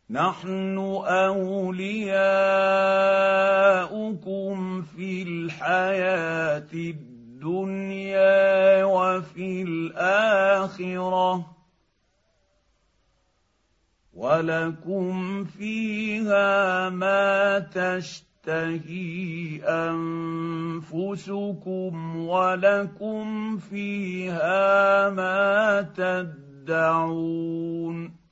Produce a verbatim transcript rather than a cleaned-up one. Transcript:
نحن اولياؤكم في الحياه الدنيا وفي الاخره ولكم فيها ما تشتهي انفسكم ولكم فيها ما تدعون